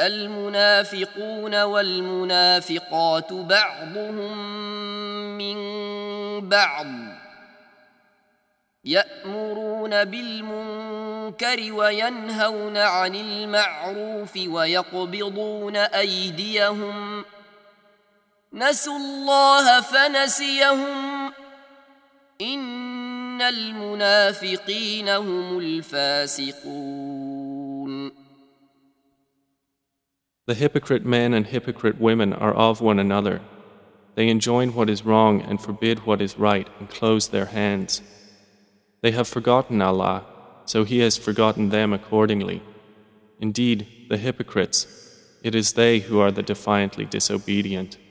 المنافقون والمنافقات بعضهم من بعض يأمرون بالمنكر وينهون عن المعروف ويقبضون أيديهم نسوا الله فنسيهم إن المنافقين هم الفاسقون. The hypocrite men and hypocrite women are of one another. They enjoin what is wrong and forbid what is right and close their hands. They have forgotten Allah, so He has forgotten them accordingly. Indeed, the hypocrites, it is they who are the defiantly disobedient.